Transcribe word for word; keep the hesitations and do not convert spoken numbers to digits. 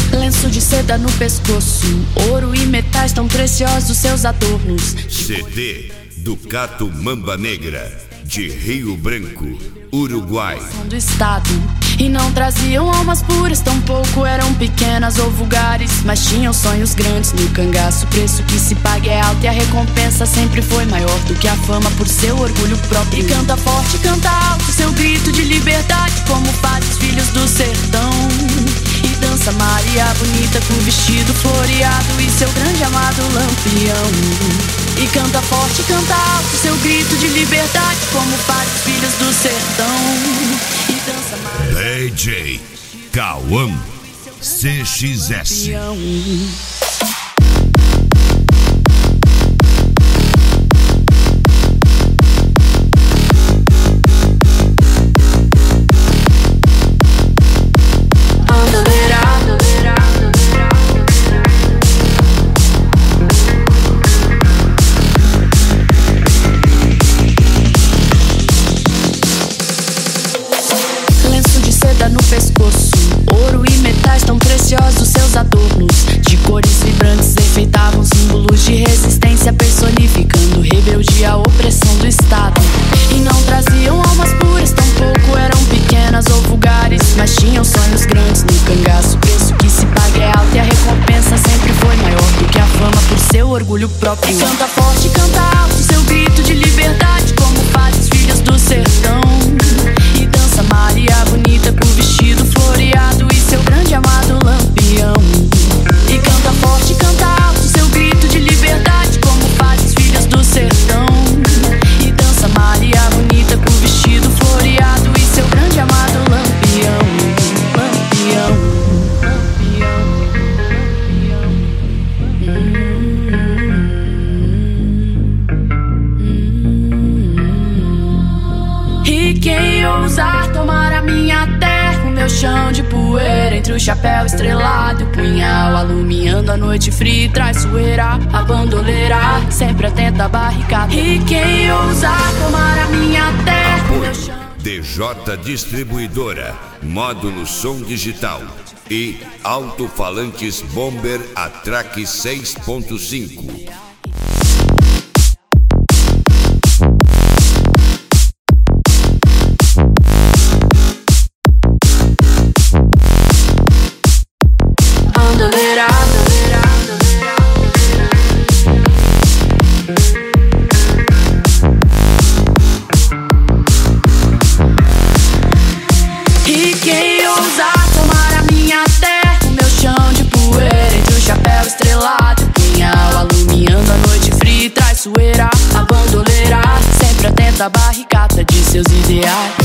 Lenço de seda no pescoço, ouro e metais tão preciosos seus adornos. C D Ducato Mamba Negra, de Rio Branco, Uruguai. Do estado. E não traziam almas puras, tampouco eram pequenas ou vulgares, mas tinham sonhos grandes no cangaço. O preço que se paga é alto e a recompensa sempre foi maior do que a fama por seu orgulho próprio. E canta forte, canta alto seu grito de liberdade, como faz os filhos do sertão. E dança Maria bonita com vestido floreado e seu grande amado Lampião. E canta forte, canta alto seu grito de liberdade, como faz os filhos do sertão. E dança Maria D J Cauã C X S. No pescoço, ouro e metais tão preciosos seus adornos. De cores vibrantes enfeitavam símbolos de resistência, personificando rebeldia à opressão do Estado. E não traziam almas puras, tampouco eram pequenas ou vulgares, mas tinham sonhos grandes no cangaço. O preço que se paga é alto e a recompensa sempre foi maior do que a fama por seu orgulho próprio. E canta forte, canta alto seu grito de liberdade, como faz os filhos do sertão. E dança Maria bonita com vestido floreado e seu grande amado Lampião. E canta forte, canta alto seu grito de liberdade, como faz os filhos do sertão. E dança Maria bonita com vestido floreado e seu grande amado Lampião. Lampião, Lampião. E quem ousar tomar a minha terra, o meu chão de poeira, entre o chapéu estrelado e o punhal, alumiando a noite fria e traiçoeira, a bandoleira sempre atenta à barricada. E quem ousar tomar a minha terra, o meu chão... D J Distribuidora, módulo som digital e alto-falantes Bomber Atraque seis ponto cinco. E quem ousar tomar a minha terra, o meu chão de poeira, entre o chapéu estrelado e o punhal, alumiando a noite fria e traiçoeira, a bandoleira sempre atenta à barricada de seus ideais.